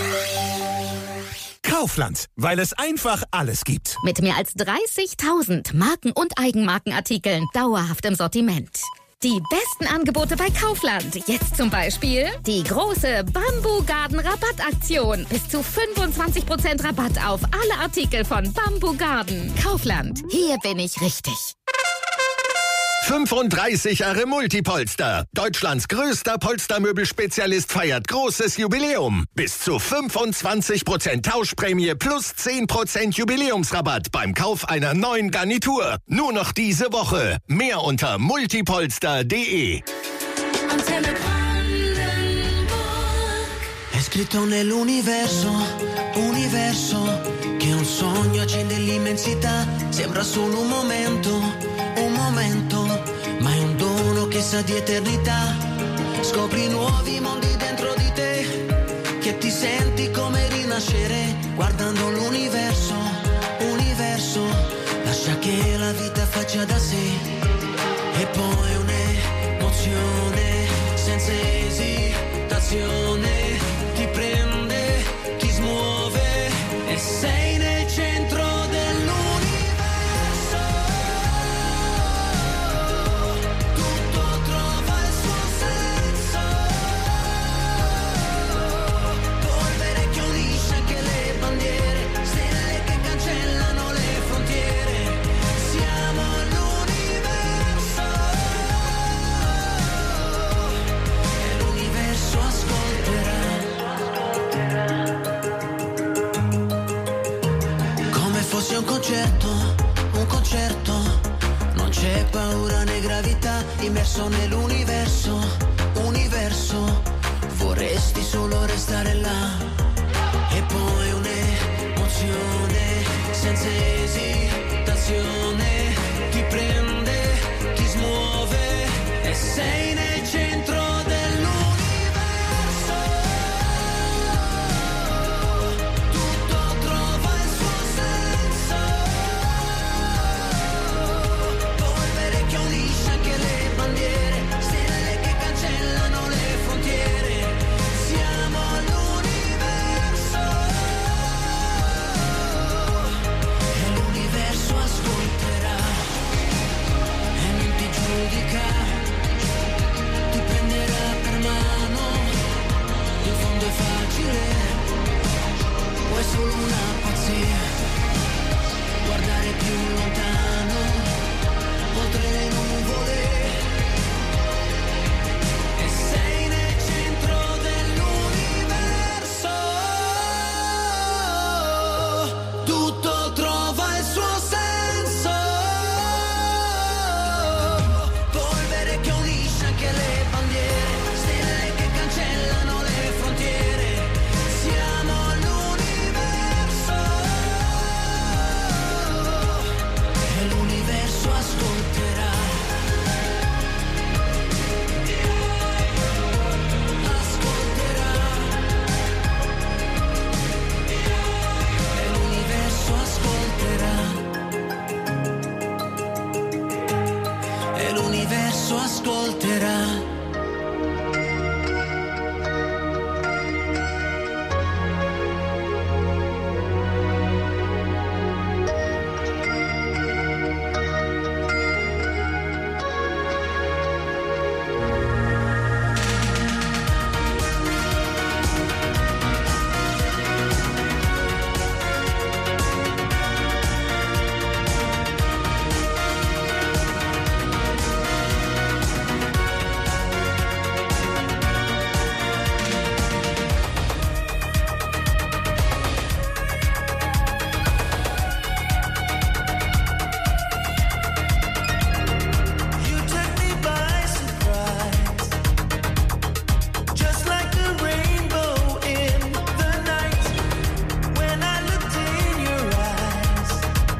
Kaufland, weil es einfach alles gibt. Mit mehr als dreißigtausend Marken- und Eigenmarkenartikeln dauerhaft im Sortiment. Die besten Angebote bei Kaufland. Jetzt zum Beispiel die große Bamboo Garden Rabattaktion. Bis zu fünfundzwanzig Prozent Rabatt auf alle Artikel von Bamboo Garden. Kaufland, hier bin ich richtig. fünfunddreißig Jahre Multipolster. Deutschlands größter Polstermöbelspezialist feiert großes Jubiläum. Bis zu fünfundzwanzig Prozent Tauschprämie plus zehn Prozent Jubiläumsrabatt beim Kauf einer neuen Garnitur. Nur noch diese Woche. Mehr unter multipolster punkt de. Antenne Brandenburg. È scritto nell'universo, universo, che un sogno accende l'immensità. Sembra solo un momento, un momento, ma è un dono che sa di eternità. Scopri nuovi mondi dentro di te, che ti senti come rinascere, guardando l'universo, universo. Lascia che la vita faccia da sé, e poi un'emozione senza esitazione ti prende, ti smuove e sei nel centro dell'universo. gravità, immerso nell'universo, universo, vorresti solo restare là, e poi un'emozione senza esitazione ti prende, ti smuove e sei nel centro dell'universo, tutto trova il suo senso, polvere che unisce anche le bandiere, stelle che cancellano le frontiere, siamo all'universo e l'universo ascolterà e non ti giudica, ti prenderà per mano, in fondo è facile, o è solo una pazzia, guardare più lontano, oltre le nuvole, e sei nel centro dell'universo, tutto trova il suo senso, polvere che unisce anche le bandiere, stelle che cancellano le frontiere, siamo all'universo e l'universo ascolterà, ascolterà e l'universo ascolterà e l'universo ascolterà. You took me by surprise, just like the rainbow in the night. When I looked in your eyes,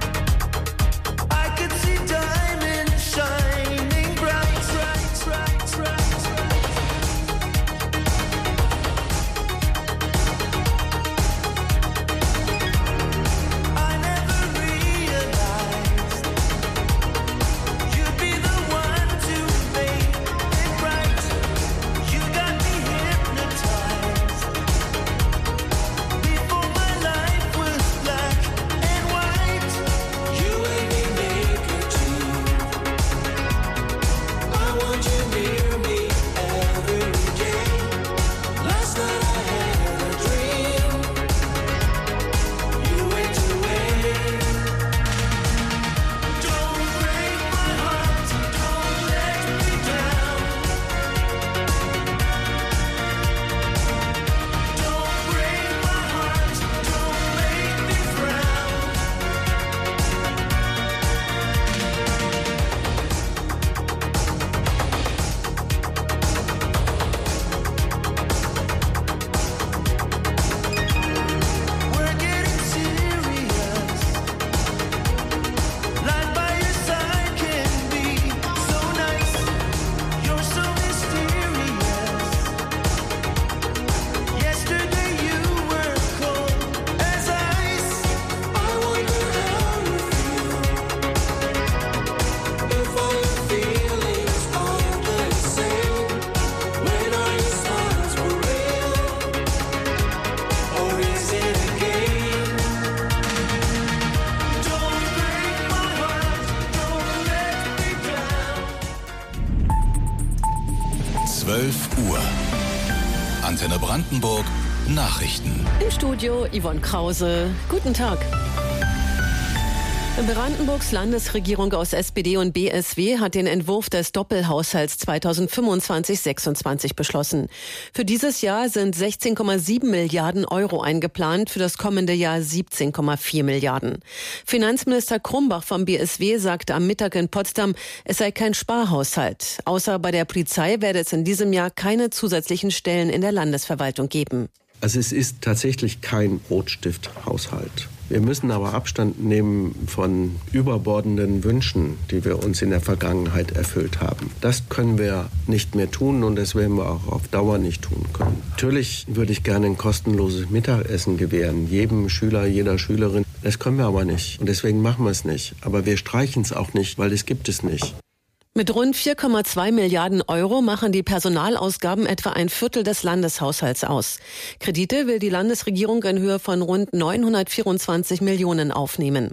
I could see diamonds shining bright, bright, bright, bright, bright. I never realized you'd be the one to make it right. You got me hypnotized before my life was black and white. You made me naked too. I want you near me every day. Last night I had a dream. You went away. Don't break my heart, don't let me down. Don't break my heart, don't make me frown. We're getting serious. Life by your side can be so nice. You're so mysterious. Yesterday you were cold as ice. I wonder how you feel. If all your feelings are the same. When are your smiles for real? Or is it a game? Don't break my heart, don't let me down. zwölf Uhr. Antenne Brandenburg. Nachrichten. Im Studio Yvonne Krause. Guten Tag. Brandenburgs Landesregierung aus S P D und B S W hat den Entwurf des Doppelhaushalts zweitausendfünfundzwanzig sechsundzwanzig beschlossen. Für dieses Jahr sind sechzehn Komma sieben Milliarden Euro eingeplant, für das kommende Jahr siebzehn Komma vier Milliarden. Finanzminister Krumbach vom B S W sagte am Mittag in Potsdam, es sei kein Sparhaushalt. Außer bei der Polizei werde es in diesem Jahr keine zusätzlichen Stellen in der Landesverwaltung geben. Also es ist tatsächlich kein Rotstifthaushalt. Wir müssen aber Abstand nehmen von überbordenden Wünschen, die wir uns in der Vergangenheit erfüllt haben. Das können wir nicht mehr tun und das werden wir auch auf Dauer nicht tun können. Natürlich würde ich gerne ein kostenloses Mittagessen gewähren, jedem Schüler, jeder Schülerin. Das können wir aber nicht und deswegen machen wir es nicht. Aber wir streichen es auch nicht, weil es gibt es nicht. Mit rund vier Komma zwei Milliarden Euro machen die Personalausgaben etwa ein Viertel des Landeshaushalts aus. Kredite will die Landesregierung in Höhe von rund neunhundertvierundzwanzig Millionen aufnehmen.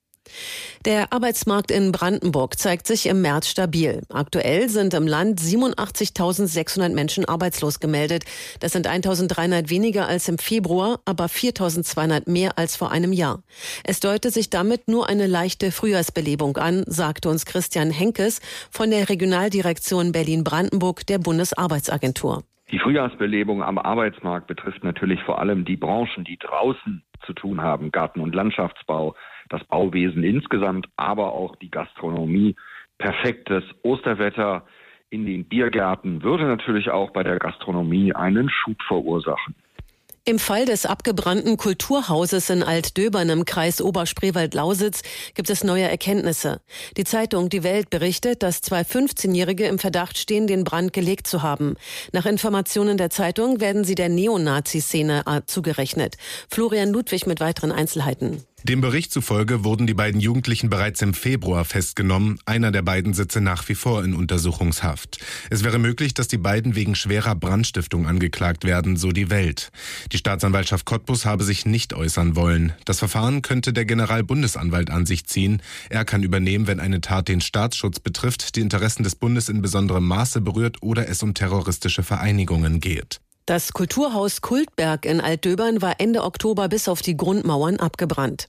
Der Arbeitsmarkt in Brandenburg zeigt sich im März stabil. Aktuell sind im Land siebenundachtzigtausendsechshundert Menschen arbeitslos gemeldet. Das sind eintausenddreihundert weniger als im Februar, aber viertausendzweihundert mehr als vor einem Jahr. Es deute sich damit nur eine leichte Frühjahrsbelebung an, sagte uns Christian Henkes von der Regionaldirektion Berlin-Brandenburg der Bundesarbeitsagentur. Die Frühjahrsbelebung am Arbeitsmarkt betrifft natürlich vor allem die Branchen, die draußen zu tun haben, Garten- und Landschaftsbau, das Bauwesen insgesamt, aber auch die Gastronomie. Perfektes Osterwetter in den Biergärten würde natürlich auch bei der Gastronomie einen Schub verursachen. Im Fall des abgebrannten Kulturhauses in Altdöbern im Kreis Oberspreewald-Lausitz gibt es neue Erkenntnisse. Die Zeitung Die Welt berichtet, dass zwei fünfzehnjährige im Verdacht stehen, den Brand gelegt zu haben. Nach Informationen der Zeitung werden sie der Neonazi-Szene zugerechnet. Florian Ludwig mit weiteren Einzelheiten. Dem Bericht zufolge wurden die beiden Jugendlichen bereits im Februar festgenommen. Einer der beiden sitze nach wie vor in Untersuchungshaft. Es wäre möglich, dass die beiden wegen schwerer Brandstiftung angeklagt werden, so die Welt. Die Staatsanwaltschaft Cottbus habe sich nicht äußern wollen. Das Verfahren könnte der Generalbundesanwalt an sich ziehen. Er kann übernehmen, wenn eine Tat den Staatsschutz betrifft, die Interessen des Bundes in besonderem Maße berührt oder es um terroristische Vereinigungen geht. Das Kulturhaus Kultberg in Altdöbern war Ende Oktober bis auf die Grundmauern abgebrannt.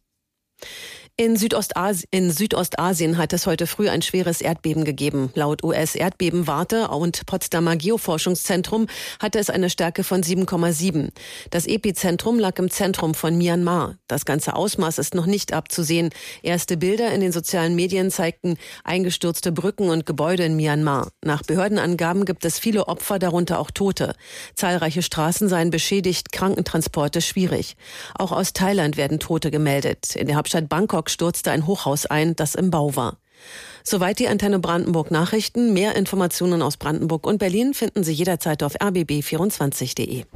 In, Südostasien, in Südostasien hat es heute früh ein schweres Erdbeben gegeben. Laut U S-Erdbebenwarte und Potsdamer Geoforschungszentrum hatte es eine Stärke von sieben Komma sieben. Das Epizentrum lag im Zentrum von Myanmar. Das ganze Ausmaß ist noch nicht abzusehen. Erste Bilder in den sozialen Medien zeigten eingestürzte Brücken und Gebäude in Myanmar. Nach Behördenangaben gibt es viele Opfer, darunter auch Tote. Zahlreiche Straßen seien beschädigt, Krankentransporte schwierig. Auch aus Thailand werden Tote gemeldet. In der Hauptstadt Bangkok stürzte ein Hochhaus ein, das im Bau war. Soweit die Antenne Brandenburg Nachrichten. Mehr Informationen aus Brandenburg und Berlin finden Sie jederzeit auf r b b vierundzwanzig punkt de.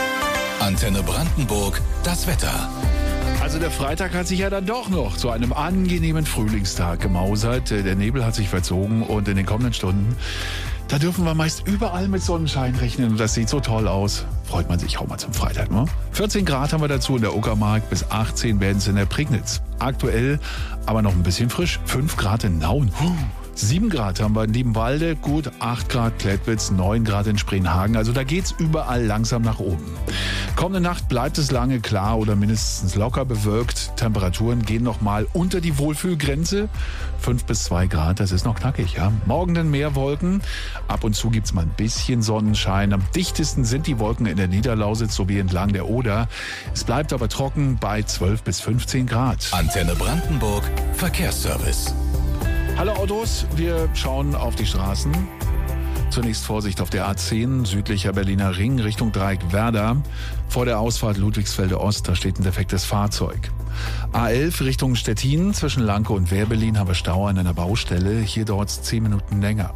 Antenne Brandenburg, das Wetter. Also der Freitag hat sich ja dann doch noch zu einem angenehmen Frühlingstag gemausert. Der Nebel hat sich verzogen und in den kommenden Stunden, da dürfen wir meist überall mit Sonnenschein rechnen und das sieht so toll aus. Freut man sich auch mal zum Freitag, ne? vierzehn Grad haben wir dazu in der Uckermark, bis achtzehn werden es in der Prignitz. Aktuell aber noch ein bisschen frisch, fünf Grad in Nauen. sieben Grad haben wir in Liebenwalde, gut acht Grad Klettwitz, neun Grad in Spreenhagen. Also da geht's überall langsam nach oben. Kommende Nacht bleibt es lange klar oder mindestens locker bewölkt. Temperaturen gehen noch mal unter die Wohlfühlgrenze. fünf bis zwei Grad, das ist noch knackig, ja. Morgen dann mehr Wolken. Ab und zu gibt's mal ein bisschen Sonnenschein. Am dichtesten sind die Wolken in der Niederlausitz sowie entlang der Oder. Es bleibt aber trocken bei zwölf bis fünfzehn Grad. Antenne Brandenburg, Verkehrsservice. Hallo Autos, wir schauen auf die Straßen. Zunächst Vorsicht auf der A zehn, südlicher Berliner Ring, Richtung Dreieck Werder. Vor der Ausfahrt Ludwigsfelde Ost, da steht ein defektes Fahrzeug. A elf Richtung Stettin, zwischen Lanke und Werbelin haben wir Stau an einer Baustelle. Hier dauert es zehn Minuten länger.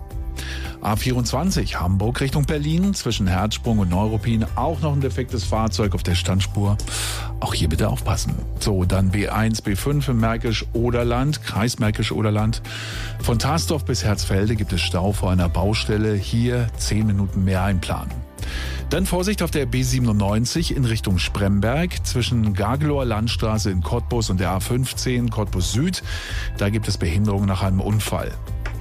A vierundzwanzig Hamburg Richtung Berlin, zwischen Herzsprung und Neuruppin auch noch ein defektes Fahrzeug auf der Standspur. Auch hier bitte aufpassen. So, dann B eins, B fünf im Märkisch-Oderland, Kreis Märkisch-Oderland. Von Tarsdorf bis Herzfelde gibt es Stau vor einer Baustelle. Hier zehn Minuten mehr einplanen. Dann Vorsicht auf der B siebenundneunzig in Richtung Spremberg, zwischen Gagelower Landstraße in Cottbus und der A fünfzehn Cottbus Süd. Da gibt es Behinderungen nach einem Unfall.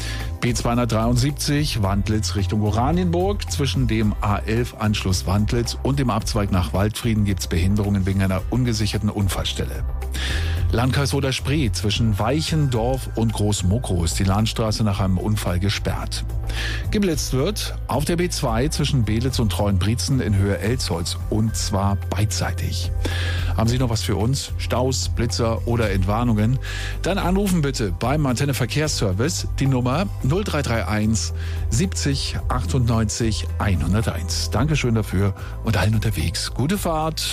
B zweihundertdreiundsiebzig Wandlitz Richtung Oranienburg. Zwischen dem A elf Anschluss Wandlitz und dem Abzweig nach Waldfrieden gibt es Behinderungen wegen einer ungesicherten Unfallstelle. Landkreis Oder-Spree, zwischen Weichendorf und Großmokro ist die Landstraße nach einem Unfall gesperrt. Geblitzt wird auf der B zwei zwischen Belitz und Treuenbrietzen in Höhe Elsholz, und zwar beidseitig. Haben Sie noch was für uns? Staus, Blitzer oder Entwarnungen? Dann anrufen bitte beim Antenne Verkehrsservice die Nummer null drei drei eins siebzig achtundneunzig hunderteins. Dankeschön dafür und allen unterwegs. Gute Fahrt.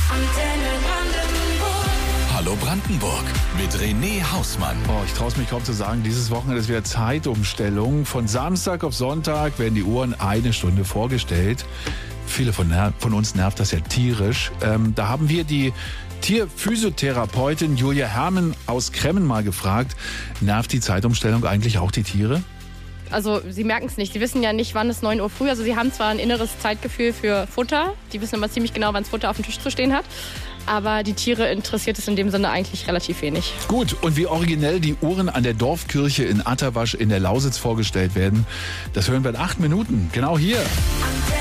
Hallo Brandenburg mit René Hausmann. Oh, ich traue es mich kaum zu sagen, dieses Wochenende ist wieder Zeitumstellung. Von Samstag auf Sonntag werden die Uhren eine Stunde vorgestellt. Viele von, von uns nervt das ja tierisch. Ähm, da haben wir die Tierphysiotherapeutin Julia Herrmann aus Kremmen mal gefragt, nervt die Zeitumstellung eigentlich auch die Tiere? Also sie merken es nicht. Sie wissen ja nicht, wann es neun Uhr früh. Also sie haben zwar ein inneres Zeitgefühl für Futter. Die wissen immer ziemlich genau, wann das Futter auf dem Tisch zu stehen hat. Aber die Tiere interessiert es in dem Sinne eigentlich relativ wenig. Gut, und wie originell die Uhren an der Dorfkirche in Atterwasch in der Lausitz vorgestellt werden, das hören wir in acht Minuten. Genau hier. Antenne.